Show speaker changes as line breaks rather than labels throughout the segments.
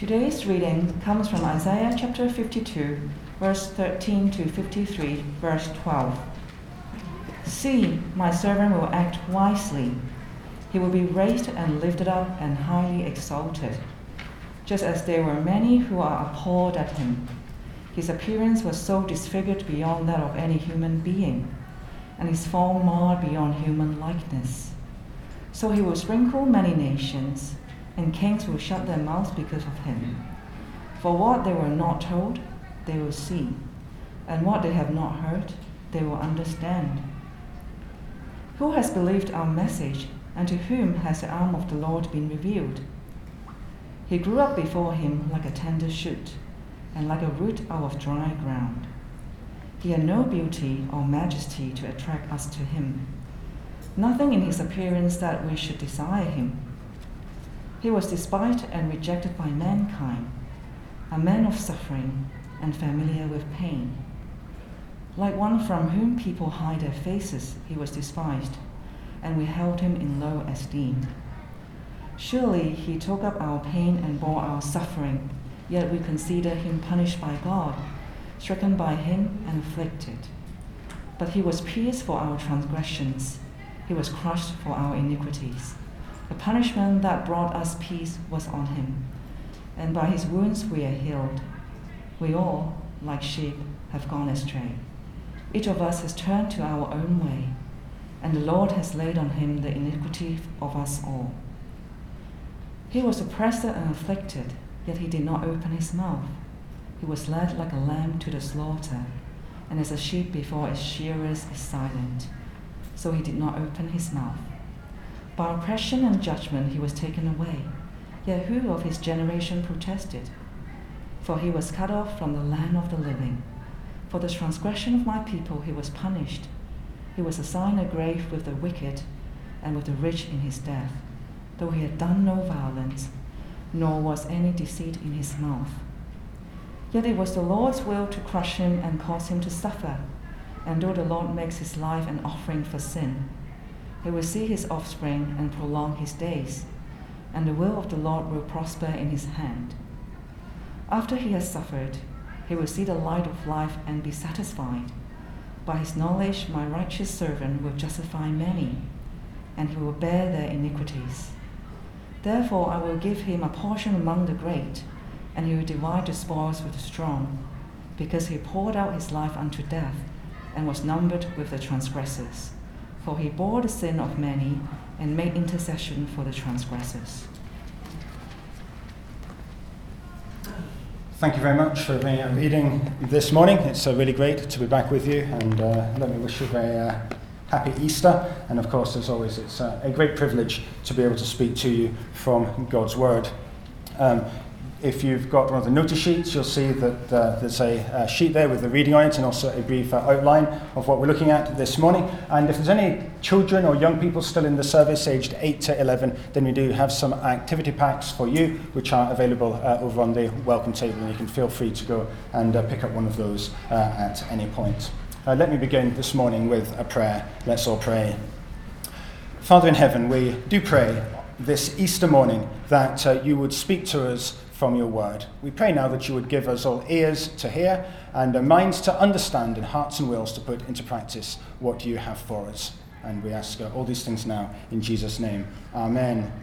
Today's reading comes from Isaiah chapter 52, verse 13 to 53, verse 12. See, my servant will act wisely. He will be raised and lifted up and highly exalted. Just as there were many who are appalled at him, his appearance was so disfigured beyond that of any human being, and his form marred beyond human likeness. So he will sprinkle many nations, and kings will shut their mouths because of him. For what they were not told, they will see, and what they have not heard, they will understand. Who has believed our message, and to whom has the arm of the Lord been revealed? He grew up before him like a tender shoot, and like a root out of dry ground. He had no beauty or majesty to attract us to him, nothing in his appearance that we should desire him. He was despised and rejected by mankind, a man of suffering and familiar with pain. Like one from whom people hide their faces, he was despised, and we held him in low esteem. Surely he took up our pain and bore our suffering, yet we consider him punished by God, stricken by him and afflicted. But he was pierced for our transgressions, he was crushed for our iniquities. The punishment that brought us peace was on him, and by his wounds we are healed. We all, like sheep, have gone astray. Each of us has turned to our own way, and the Lord has laid on him the iniquity of us all. He was oppressed and afflicted, yet he did not open his mouth. He was led like a lamb to the slaughter, and as a sheep before its shearers is silent, so he did not open his mouth. By oppression and judgment he was taken away, yet who of his generation protested? For he was cut off from the land of the living. For the transgression of my people he was punished. He was assigned a grave with the wicked and with the rich in his death, though he had done no violence, nor was any deceit in his mouth. Yet it was the Lord's will to crush him and cause him to suffer, and though the Lord makes his life an offering for sin, he will see his offspring and prolong his days, and the will of the Lord will prosper in his hand. After he has suffered, he will see the light of life and be satisfied. By his knowledge my righteous servant will justify many, and he will bear their iniquities. Therefore I will give him a portion among the great, and he will divide the spoils with the strong, because he poured out his life unto death, and was numbered with the transgressors. For he bore the sin of many, and made intercession for the transgressors.
Thank you very much for the reading this morning. It's really great to be back with you, and let me wish you a very happy Easter. And of course, as always, it's a great privilege to be able to speak to you from God's Word. If you've got one of the notice sheets, you'll see that there's a sheet there with the reading on it, and also a brief outline of what we're looking at this morning. And if there's any children or young people still in the service, aged 8 to 11, then we do have some activity packs for you, which are available over on the welcome table, and you can feel free to go and pick up one of those at any point. Let me begin this morning with a prayer. Let's all pray. Father in heaven, we do pray this Easter morning that you would speak to us from your word. We pray now that you would give us all ears to hear and minds to understand and hearts and wills to put into practice what you have for us. And we ask all these things now in Jesus' name. Amen.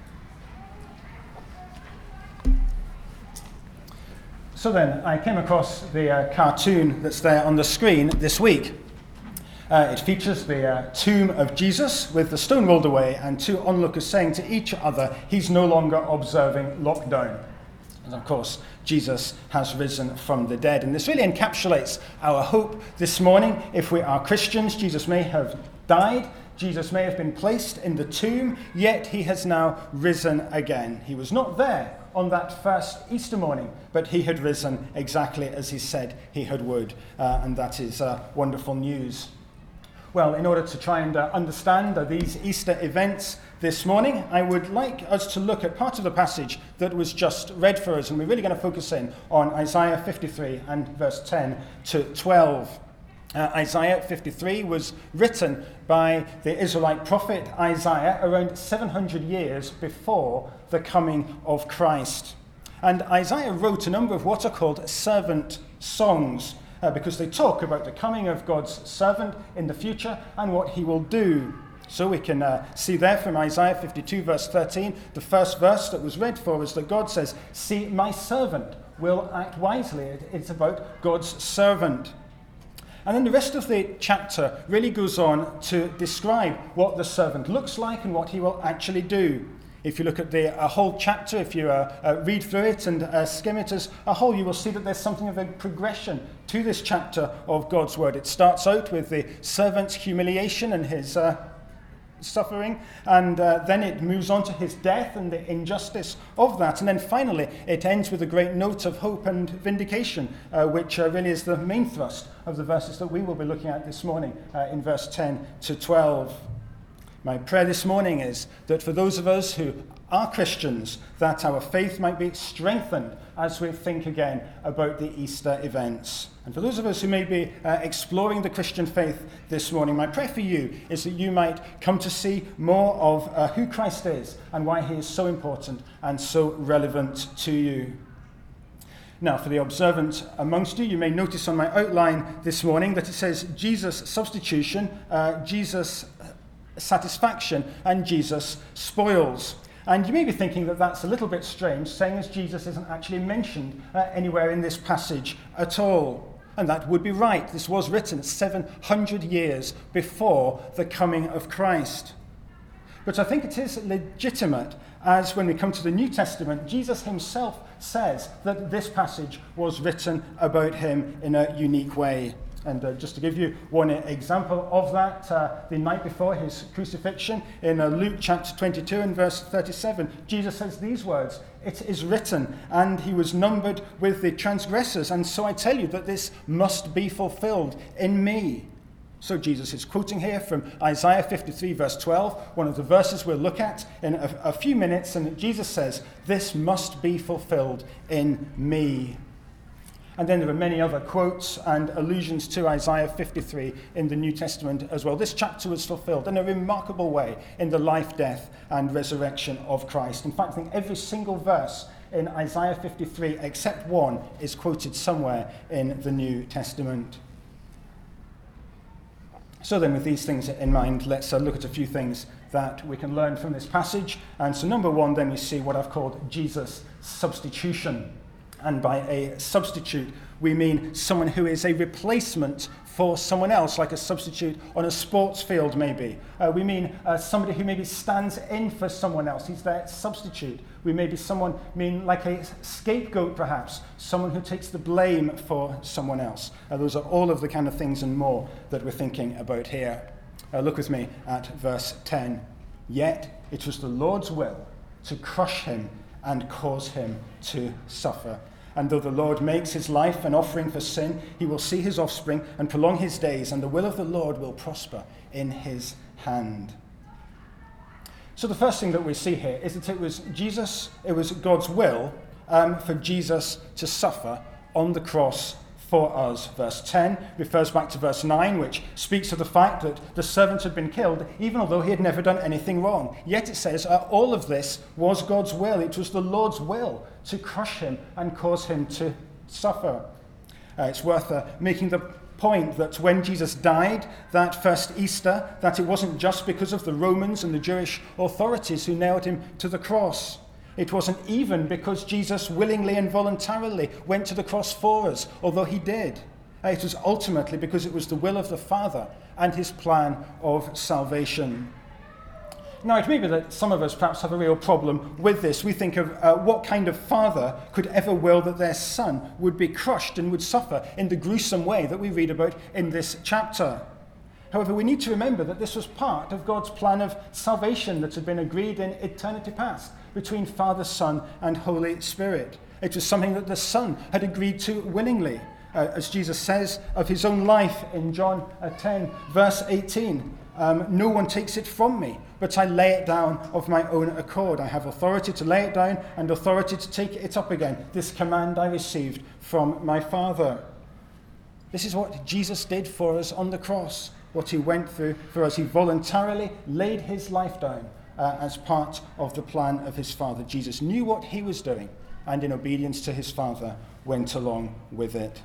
So then, I came across the cartoon that's there on the screen this week. It features the tomb of Jesus with the stone rolled away and two onlookers saying to each other, he's no longer observing lockdown. And of course, Jesus has risen from the dead. And this really encapsulates our hope this morning. If we are Christians, Jesus may have died, Jesus may have been placed in the tomb, yet he has now risen again. He was not there on that first Easter morning, but he had risen exactly as he said he would. And that is wonderful news. Well, in order to try and understand these Easter events this morning, I would like us to look at part of the passage that was just read for us, and we're really going to focus in on Isaiah 53 and verse 10 to 12. Isaiah 53 was written by the Israelite prophet Isaiah around 700 years before the coming of Christ. And Isaiah wrote a number of what are called servant songs, because they talk about the coming of God's servant in the future and what he will do. So we can see there from Isaiah 52 verse 13, the first verse that was read for us, that God says, "See, my servant will act wisely." It's about God's servant. And then the rest of the chapter really goes on to describe what the servant looks like and what he will actually do. If you look at the whole chapter, if you read through it and skim it as a whole, you will see that there's something of a progression to this chapter of God's word. It starts out with the servant's humiliation and his suffering, and then it moves on to his death and the injustice of that, and then finally it ends with a great note of hope and vindication, which really is the main thrust of the verses that we will be looking at this morning in verse 10 to 12. My prayer this morning is that for those of us who are Christians, that our faith might be strengthened as we think again about the Easter events. And for those of us who may be exploring the Christian faith this morning, my prayer for you is that you might come to see more of who Christ is and why he is so important and so relevant to you. Now, for the observant amongst you, you may notice on my outline this morning that it says Jesus' substitution, Jesus' satisfaction, and Jesus' spoils. And you may be thinking that that's a little bit strange, saying as Jesus isn't actually mentioned anywhere in this passage at all. And that would be right. This was written 700 years before the coming of Christ. But I think it is legitimate, as when we come to the New Testament, Jesus himself says that this passage was written about him in a unique way. And just to give you one example of that, the night before his crucifixion, in Luke chapter 22 and verse 37, Jesus says these words, "It is written, and he was numbered with the transgressors, and so I tell you that this must be fulfilled in me." So Jesus is quoting here from Isaiah 53 verse 12, one of the verses we'll look at in a few minutes, and Jesus says, "This must be fulfilled in me." And then there are many other quotes and allusions to Isaiah 53 in the New Testament as well. This chapter was fulfilled in a remarkable way in the life, death, and resurrection of Christ. In fact, I think every single verse in Isaiah 53, except one, is quoted somewhere in the New Testament. So then, with these things in mind, let's look at a few things that we can learn from this passage. And so number one, then we see what I've called Jesus' substitution. And by a substitute, we mean someone who is a replacement for someone else, like a substitute on a sports field, maybe. We mean somebody who maybe stands in for someone else. He's their substitute. We maybe mean like a scapegoat, perhaps, someone who takes the blame for someone else. Those are all of the kind of things and more that we're thinking about here. Look with me at verse 10. "Yet it was the Lord's will to crush him and cause him to suffer. And though the Lord makes his life an offering for sin, he will see his offspring and prolong his days, and the will of the Lord will prosper in his hand." So the first thing that we see here is that it was God's will for Jesus to suffer on the cross for us. Verse 10 refers back to verse 9, which speaks of the fact that the servant had been killed, even although he had never done anything wrong. Yet it says all of this was God's will. It was the Lord's will to crush him and cause him to suffer. It's worth making the point that when Jesus died that first Easter, that it wasn't just because of the Romans and the Jewish authorities who nailed him to the cross. It wasn't even because Jesus willingly and voluntarily went to the cross for us, although he did. It was ultimately because it was the will of the Father and his plan of salvation. Now, it may be that some of us perhaps have a real problem with this. We think of what kind of father could ever will that their son would be crushed and would suffer in the gruesome way that we read about in this chapter. However, we need to remember that this was part of God's plan of salvation that had been agreed in eternity past between Father, Son, and Holy Spirit. It was something that the Son had agreed to willingly. As Jesus says of his own life in John 10, verse 18, "No one takes it from me, but I lay it down of my own accord. I have authority to lay it down and authority to take it up again. This command I received from my Father." This is what Jesus did for us on the cross, what he went through for us. He voluntarily laid his life down as part of the plan of his Father. Jesus knew what he was doing, and in obedience to his Father went along with it.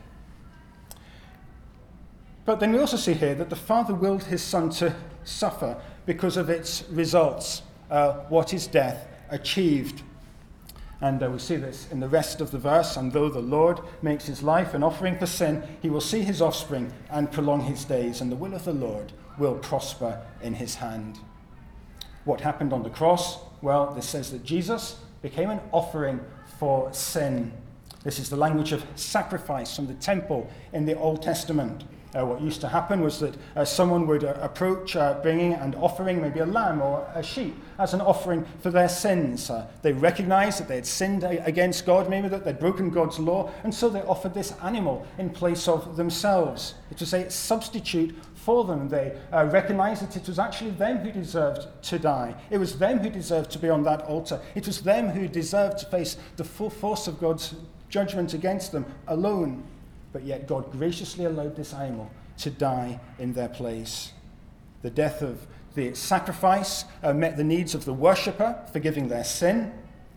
But then we also see here that the Father willed his Son to suffer because of its results, what his death achieved. And we see this in the rest of the verse. And though the Lord makes his life an offering for sin, he will see his offspring and prolong his days, and the will of the Lord will prosper in his hand. What happened on the cross? Well, this says that Jesus became an offering for sin. This is the language of sacrifice from the temple in the Old Testament. What used to happen was that someone would approach bringing and offering maybe a lamb or a sheep as an offering for their sins. They recognized that they had sinned against God, maybe that they'd broken God's law, and so they offered this animal in place of themselves. It was a substitute for them. They recognized that it was actually them who deserved to die. It was them who deserved to be on that altar. It was them who deserved to face the full force of God's judgment against them alone. But yet God graciously allowed this animal to die in their place. The death of the sacrifice met the needs of the worshipper, forgiving their sin.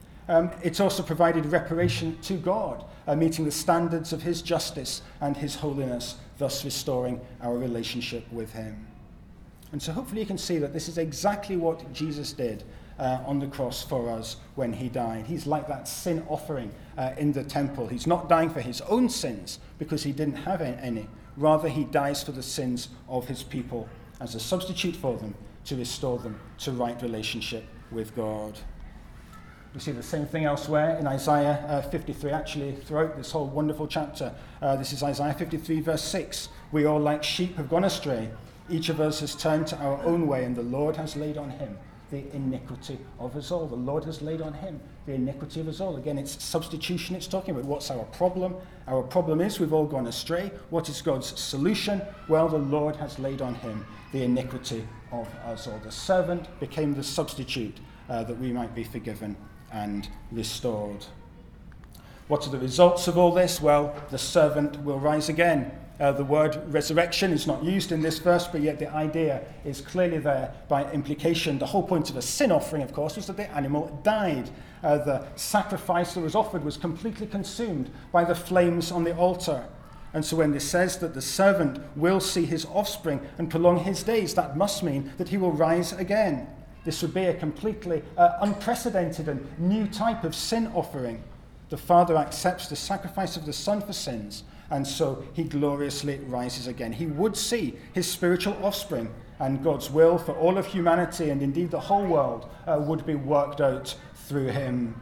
It also provided reparation to God, meeting the standards of his justice and his holiness, thus restoring our relationship with him. And so hopefully you can see that this is exactly what Jesus did on the cross for us when he died. He's like that sin offering in the temple. He's not dying for his own sins because he didn't have any. Rather, he dies for the sins of his people as a substitute for them to restore them to right relationship with God. We see the same thing elsewhere in Isaiah 53, actually throughout this whole wonderful chapter. This is Isaiah 53 verse 6. We all like sheep have gone astray. Each of us has turned to our own way, and the Lord has laid on him the iniquity of us all. The Lord has laid on him the iniquity of us all. Again, it's substitution it's talking about. What's our problem? Our problem is we've all gone astray. What is God's solution? Well, the Lord has laid on him the iniquity of us all. The servant became the substitute that we might be forgiven and restored. What are the results of all this? Well, the servant will rise again. The word resurrection is not used in this verse, but yet the idea is clearly there by implication. The whole point of a sin offering, of course, was that the animal died. The sacrifice that was offered was completely consumed by the flames on the altar. And so when this says that the servant will see his offspring and prolong his days, that must mean that he will rise again. This would be a completely unprecedented and new type of sin offering. The Father accepts the sacrifice of the Son for sins, and so he gloriously rises again. He would see his spiritual offspring, and God's will for all of humanity and indeed the whole world would be worked out through him.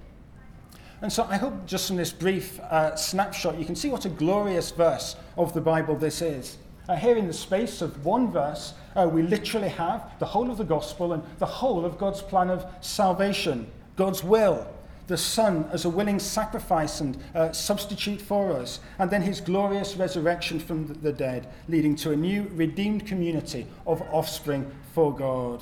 And so I hope just from this brief snapshot you can see what a glorious verse of the Bible this is. Here in the space of one verse, we literally have the whole of the gospel and the whole of God's plan of salvation, God's will, the Son as a willing sacrifice and substitute for us, and then his glorious resurrection from the dead, leading to a new redeemed community of offspring for God.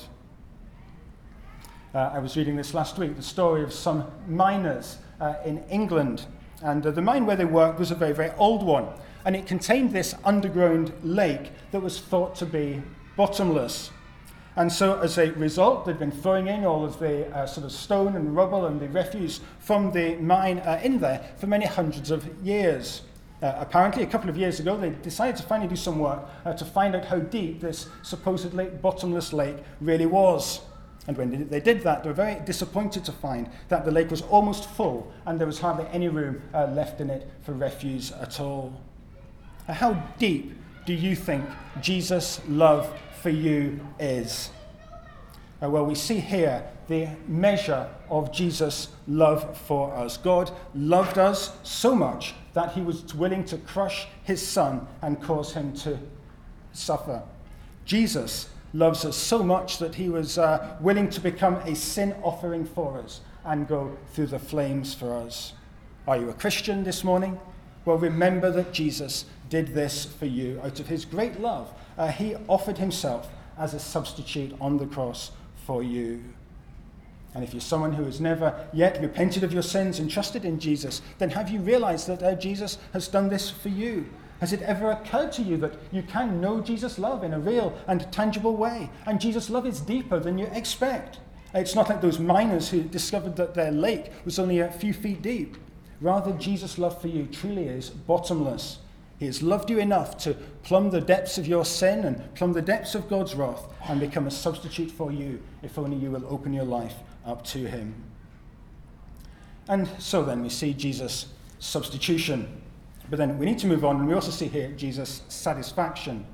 I was reading this last week, the story of some miners in England, and the mine where they worked was a very, very old one, and it contained this underground lake that was thought to be bottomless. And so as a result, they'd been throwing in all of the sort of stone and rubble and the refuse from the mine in there for many hundreds of years. Apparently, a couple of years ago, they decided to finally do some work to find out how deep this supposedly bottomless lake really was. And when they did that, they were very disappointed to find that the lake was almost full and there was hardly any room left in it for refuse at all. How deep do you think Jesus' love for you is? Well, we see here the measure of Jesus' love for us. God loved us so much that he was willing to crush his Son and cause him to suffer. Jesus loves us so much that he was willing to become a sin offering for us and go through the flames for us. Are you a Christian this morning? Well, remember that Jesus did this for you. Out of his great love, he offered himself as a substitute on the cross for you. And if you're someone who has never yet repented of your sins and trusted in Jesus, then have you realized that Jesus has done this for you? Has it ever occurred to you that you can know Jesus' love in a real and tangible way? And Jesus' love is deeper than you expect. It's not like those miners who discovered that their lake was only a few feet deep. Rather, Jesus' love for you truly is bottomless. He has loved you enough to plumb the depths of your sin and plumb the depths of God's wrath and become a substitute for you, if only you will open your life up to him. And so then we see Jesus' substitution. But then we need to move on, and we also see here Jesus' satisfaction.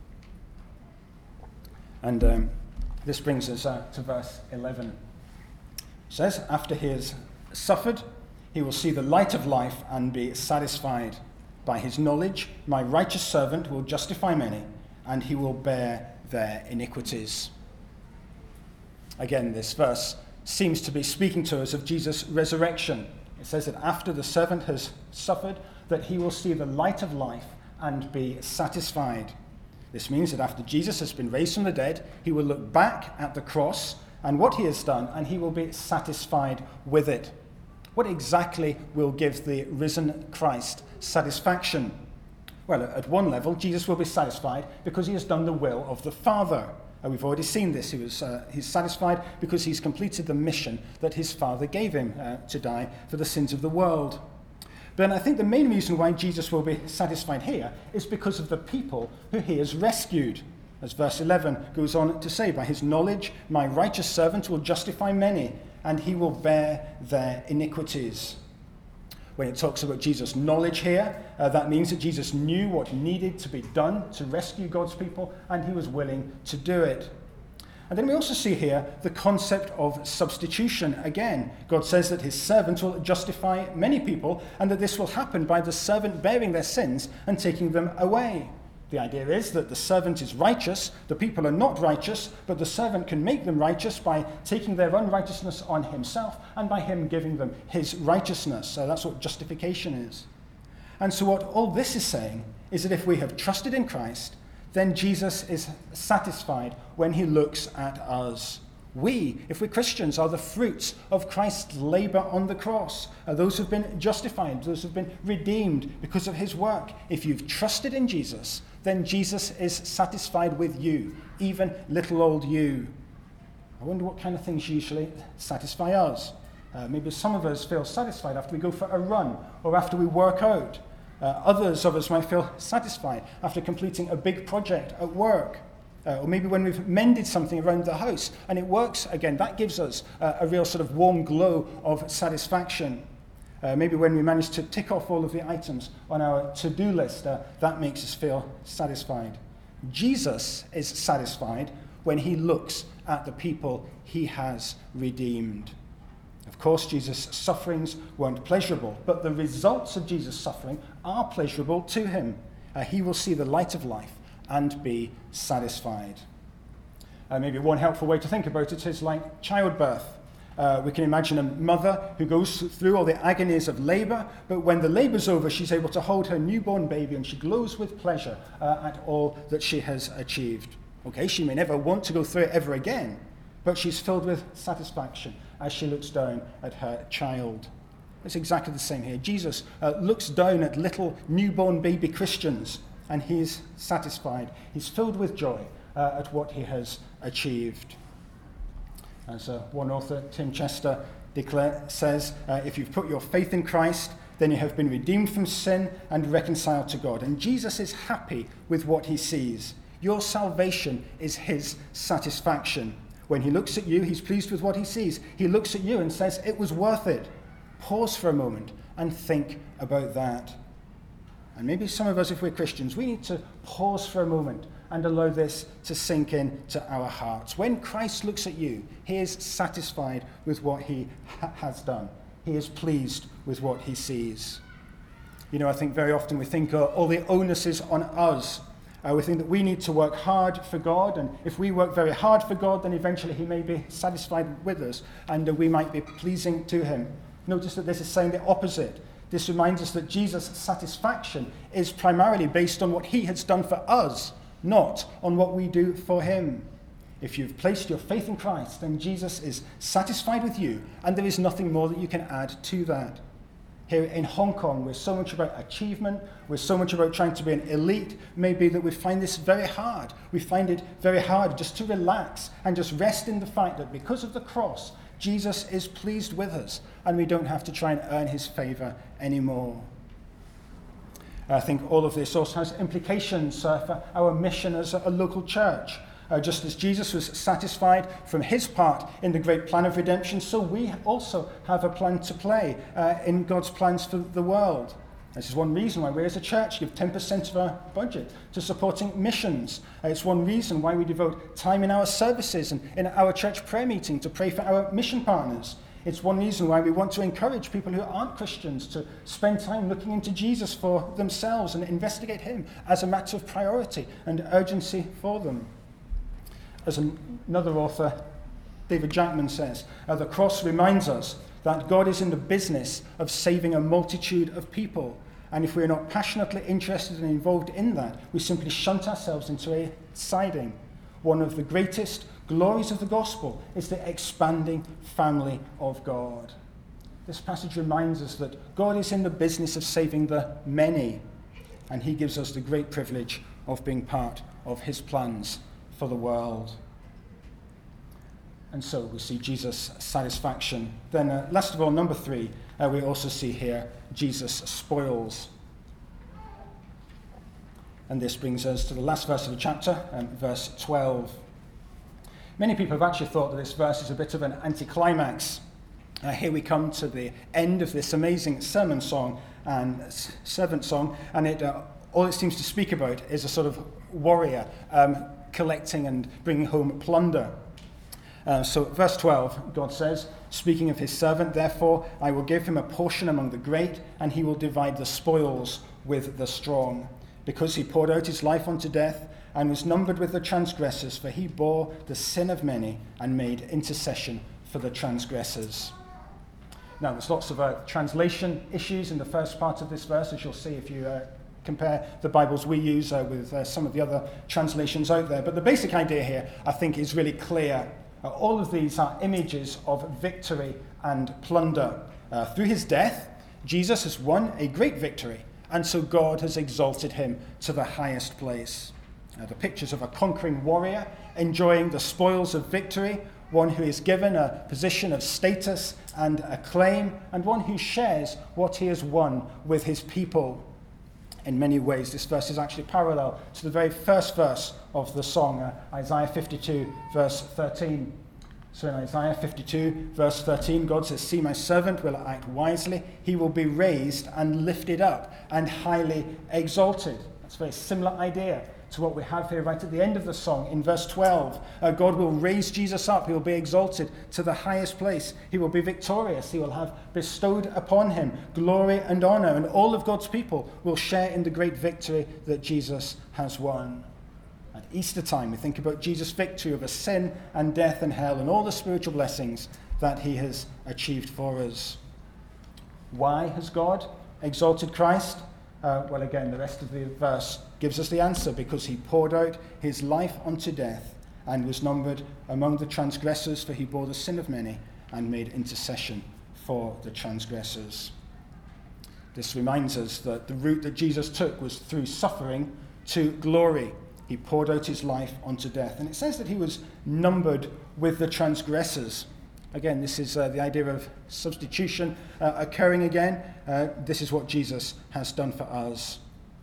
And this brings us to verse 11. It says, after he has suffered, he will see the light of life and be satisfied. By his knowledge, my righteous servant will justify many, and he will bear their iniquities. Again, this verse seems to be speaking to us of Jesus' resurrection. It says that after the servant has suffered, that he will see the light of life and be satisfied. This means that after Jesus has been raised from the dead, he will look back at the cross and what he has done, and he will be satisfied with it. What exactly will give the risen Christ satisfaction? Well, at one level, Jesus will be satisfied because he has done the will of the Father. We've already seen this. He's satisfied because he's completed the mission that his Father gave him to die for the sins of the world. But I think the main reason why Jesus will be satisfied here is because of the people who he has rescued. As verse 11 goes on to say, by his knowledge, my righteous servant will justify many, and he will bear their iniquities. When it talks about Jesus' knowledge here, that means that Jesus knew what needed to be done to rescue God's people, and he was willing to do it. And then we also see here the concept of substitution again. God says that his servant will justify many people, and that this will happen by the servant bearing their sins and taking them away. The idea is that the servant is righteous, the people are not righteous, but the servant can make them righteous by taking their unrighteousness on himself and by him giving them his righteousness. So that's what justification is. And so what all this is saying is that if we have trusted in Christ, then Jesus is satisfied when he looks at us. We, if we're Christians, are the fruits of Christ's labor on the cross. Those who've been justified, those who've been redeemed because of his work. If you've trusted in Jesus, then Jesus is satisfied with you, even little old you. I wonder what kind of things usually satisfy us. Maybe some of us feel satisfied after we go for a run or after we work out. Others of us might feel satisfied after completing a big project at work. Or maybe when we've mended something around the house and it works again, that gives us a real sort of warm glow of satisfaction. Maybe when we manage to tick off all of the items on our to-do list, that makes us feel satisfied. Jesus is satisfied when he looks at the people he has redeemed. Of course, Jesus' sufferings weren't pleasurable, but the results of Jesus' suffering are pleasurable to him. He will see the light of life and be satisfied. Maybe one helpful way to think about it is like childbirth. We can imagine a mother who goes through all the agonies of labor, but when the labor's over, she's able to hold her newborn baby and she glows with pleasure at all that she has achieved. Okay, she may never want to go through it ever again, but she's filled with satisfaction as she looks down at her child. It's exactly the same here. Jesus looks down at little newborn baby Christians, and he's satisfied. He's filled with joy at what he has achieved. As one author, Tim Chester, says, if you've put your faith in Christ, then you have been redeemed from sin and reconciled to God. And Jesus is happy with what he sees. Your salvation is his satisfaction. When he looks at you, he's pleased with what he sees. He looks at you and says, it was worth it. Pause for a moment and think about that. And maybe some of us, if we're Christians, we need to pause for a moment and allow this to sink in to our hearts. When Christ looks at you, he is satisfied with what he has done. He is pleased with what he sees. You know, I think very often we think all the onus is on us. We think that we need to work hard for God, and if we work very hard for God, then eventually he may be satisfied with us, and we might be pleasing to him. Notice that this is saying the opposite. This reminds us that Jesus' satisfaction is primarily based on what he has done for us, not on what we do for him. If you've placed your faith in Christ, then Jesus is satisfied with you, and there is nothing more that you can add to that. Here in Hong Kong, we're so much about achievement, we're so much about trying to be an elite, maybe that we find this very hard. We find it very hard just to relax and just rest in the fact that because of the cross, Jesus is pleased with us, and we don't have to try and earn his favor anymore. I think all of this also has implications for our mission as a local church. Just as Jesus was satisfied from his part in the great plan of redemption, so we also have a plan to play in God's plans for the world. This is one reason why we as a church give 10% of our budget to supporting missions. It's one reason why we devote time in our services and in our church prayer meeting to pray for our mission partners. It's one reason why we want to encourage people who aren't Christians to spend time looking into Jesus for themselves and investigate him as a matter of priority and urgency for them. As another author, David Jackman, says, the cross reminds us that God is in the business of saving a multitude of people. And if we're not passionately interested and involved in that, we simply shunt ourselves into a siding. One of the greatest glories of the gospel is the expanding family of God. This passage reminds us that God is in the business of saving the many, and he gives us the great privilege of being part of his plans for the world. And so we see Jesus' satisfaction. Then last of all, number 3, we also see here Jesus spoils. And this brings us to the last verse of the chapter, verse 12. Many people have actually thought that this verse is a bit of an anticlimax. Here we come to the end of this amazing sermon song and servant song, and all it seems to speak about is a sort of warrior collecting and bringing home plunder. So verse 12, God says, speaking of his servant, therefore I will give him a portion among the great, and he will divide the spoils with the strong. Because he poured out his life unto death, and was numbered with the transgressors, for he bore the sin of many, and made intercession for the transgressors. Now there's lots of translation issues in the first part of this verse, as you'll see if you compare the Bibles we use with some of the other translations out there. But the basic idea here, I think, is really clear. All of these are images of victory and plunder. Through his death, Jesus has won a great victory, and so God has exalted him to the highest place. The pictures of a conquering warrior enjoying the spoils of victory, one who is given a position of status and acclaim, and one who shares what he has won with his people. In many ways, this verse is actually parallel to the very first verse of the song, Isaiah 52, verse 13. So in Isaiah 52, verse 13, God says, "See, my servant will act wisely. He will be raised and lifted up and highly exalted." That's a very similar idea to what we have here right at the end of the song in verse 12. God will raise Jesus up. He will be exalted to the highest place. He will be victorious. He will have bestowed upon him glory and honor, and all of God's people will share in the great victory that Jesus has won. At Easter time, we think about Jesus' victory over sin and death and hell and all the spiritual blessings that he has achieved for us. Why has God exalted Christ? Well, again, the rest of the verse gives us the answer: because he poured out his life unto death and was numbered among the transgressors, for he bore the sin of many and made intercession for the transgressors. This reminds us that the route that Jesus took was through suffering to glory. He poured out his life unto death. And it says that he was numbered with the transgressors. Again, this is the idea of substitution occurring again. This is what Jesus has done for us.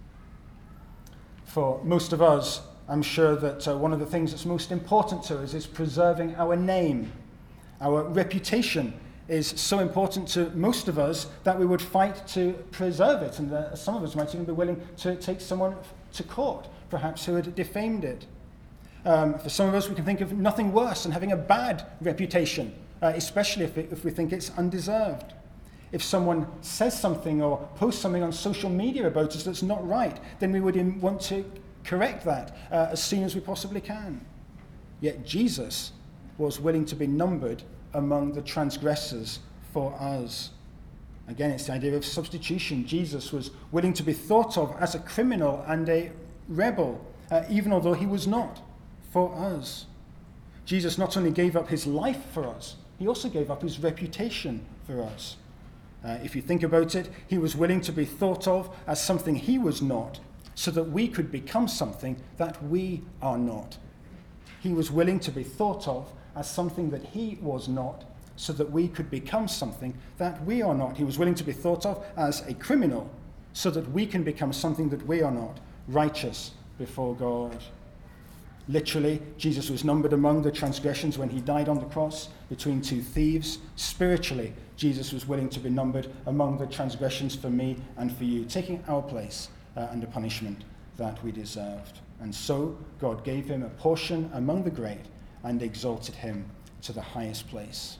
For most of us, I'm sure that one of the things that's most important to us is preserving our name. Our reputation is so important to most of us that we would fight to preserve it. And some of us might even be willing to take someone to court, perhaps who had defamed it. For some of us, we can think of nothing worse than having a bad reputation, especially if we think it's undeserved. If someone says something or posts something on social media about us that's not right, then we would want to correct that as soon as we possibly can. Yet Jesus was willing to be numbered among the transgressors for us. Again, it's the idea of substitution. Jesus was willing to be thought of as a criminal and a rebel, even although he was not, for us. Jesus not only gave up his life for us, he also gave up his reputation for us. If you think about it, he was willing to be thought of as something he was not, so that we could become something that we are not. He was willing to be thought of as something that he was not, so that we could become something that we are not. He was willing to be thought of as a criminal, so that we can become something that we are not, righteous before God. Literally, Jesus was numbered among the transgressions when he died on the cross between two thieves. Spiritually, Jesus was willing to be numbered among the transgressions for me and for you, taking our place and the punishment that we deserved. And so God gave him a portion among the great and exalted him to the highest place.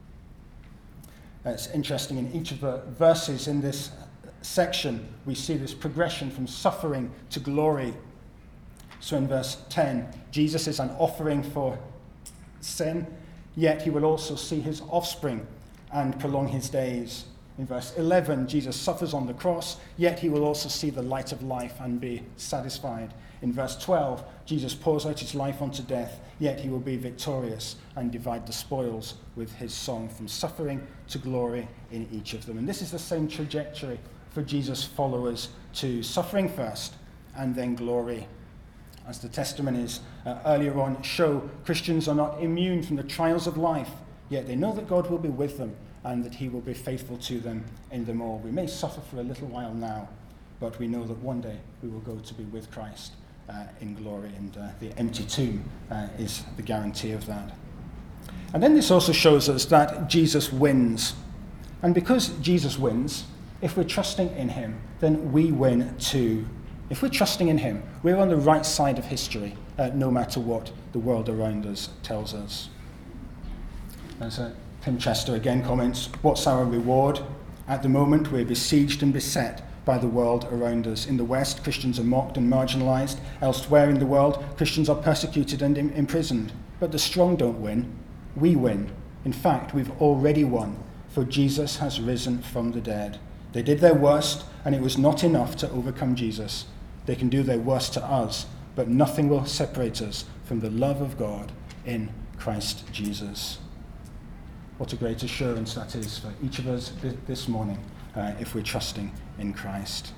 It's interesting, in each of the verses in this section, we see this progression from suffering to glory. So in verse 10, Jesus is an offering for sin, yet he will also see his offspring and prolong his days. In verse 11, Jesus suffers on the cross, yet he will also see the light of life and be satisfied. In verse 12, Jesus pours out his life unto death, yet he will be victorious and divide the spoils with his song, from suffering to glory in each of them. And this is the same trajectory for Jesus' followers too, suffering first and then glory. As the testimonies earlier on show, Christians are not immune from the trials of life, yet they know that God will be with them and that he will be faithful to them in them all. We may suffer for a little while now, but we know that one day we will go to be with Christ in glory, and the empty tomb is the guarantee of that. And then this also shows us that Jesus wins. And because Jesus wins, if we're trusting in him, then we win too. If we're trusting in him, we're on the right side of history, no matter what the world around us tells us. As Tim Chester again comments, what's our reward? At the moment, we're besieged and beset by the world around us. In the West, Christians are mocked and marginalized. Elsewhere in the world, Christians are persecuted and imprisoned. But the strong don't win. We win. In fact, we've already won, for Jesus has risen from the dead. They did their worst, and it was not enough to overcome Jesus. They can do their worst to us, but nothing will separate us from the love of God in Christ Jesus. What a great assurance that is for each of us this morning, if we're trusting in Christ.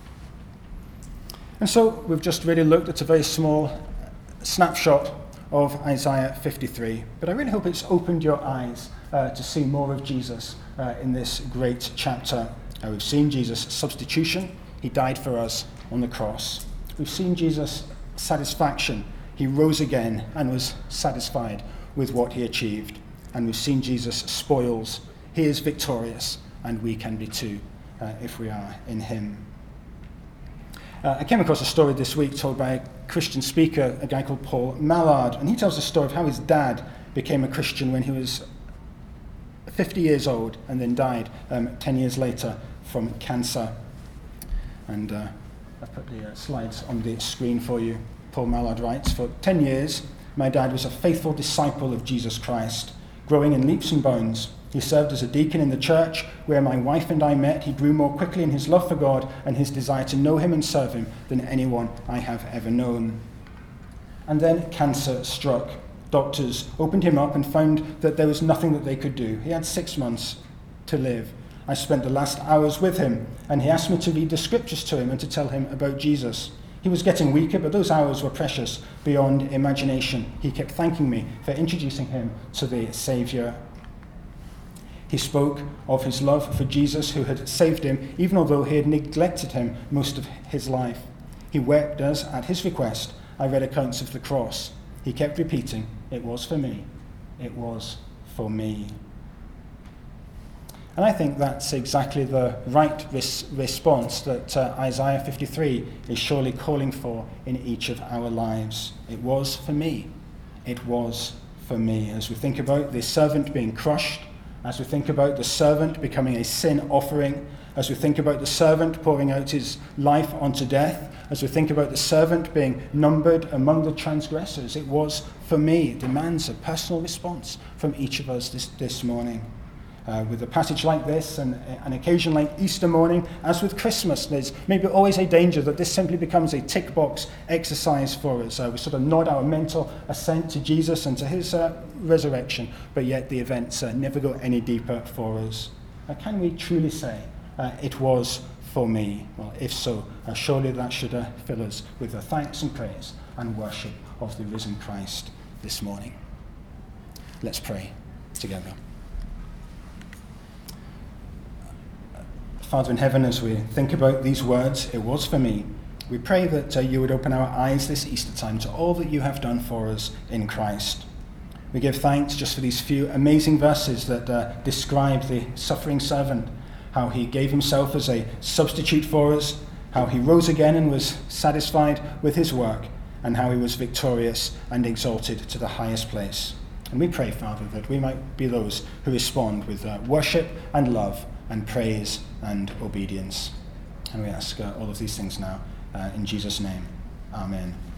And so we've just really looked at a very small snapshot of Isaiah 53, but I really hope it's opened your eyes to see more of Jesus in this great chapter. We've seen Jesus' substitution. He died for us on the cross. We've seen Jesus' satisfaction. He rose again and was satisfied with what he achieved. And we've seen Jesus' spoils. He is victorious, and we can be too if we are in him. I came across a story this week told by a Christian speaker, a guy called Paul Mallard, and he tells the story of how his dad became a Christian when he was 50 years old and then died 10 years later from cancer. And I've put the slides on the screen for you. Paul Mallard writes, for 10 years, my dad was a faithful disciple of Jesus Christ, growing in leaps and bounds. He served as a deacon in the church where my wife and I met. He grew more quickly in his love for God and his desire to know him and serve him than anyone I have ever known. And then cancer struck. Doctors opened him up and found that there was nothing that they could do. He had 6 months to live. I spent the last hours with him, and he asked me to read the scriptures to him and to tell him about Jesus. He was getting weaker, but those hours were precious beyond imagination. He kept thanking me for introducing him to the Saviour. He spoke of his love for Jesus, who had saved him, even although he had neglected him most of his life. He wept as, at his request, I read accounts of the cross. He kept repeating, it was for me, it was for me. And I think that's exactly the right response that Isaiah 53 is surely calling for in each of our lives. It was for me. It was for me. As we think about the servant being crushed, as we think about the servant becoming a sin offering, as we think about the servant pouring out his life onto death, as we think about the servant being numbered among the transgressors, it was for me. It demands a personal response from each of us this morning. With a passage like this and an occasion like Easter morning, as with Christmas, there's maybe always a danger that this simply becomes a tick box exercise for us. We sort of nod our mental assent to Jesus and to his resurrection, but yet the events never go any deeper for us. can we truly say, it was for me? Well, if so, surely that should fill us with the thanks and praise and worship of the risen Christ this morning. Let's pray together. Father in heaven, as we think about these words, it was for me, we pray that you would open our eyes this Easter time to all that you have done for us in Christ. We give thanks just for these few amazing verses that describe the suffering servant, how he gave himself as a substitute for us, how he rose again and was satisfied with his work, and how he was victorious and exalted to the highest place. And we pray, Father, that we might be those who respond with worship and love and praise and obedience. And we ask all of these things now in Jesus' name. Amen.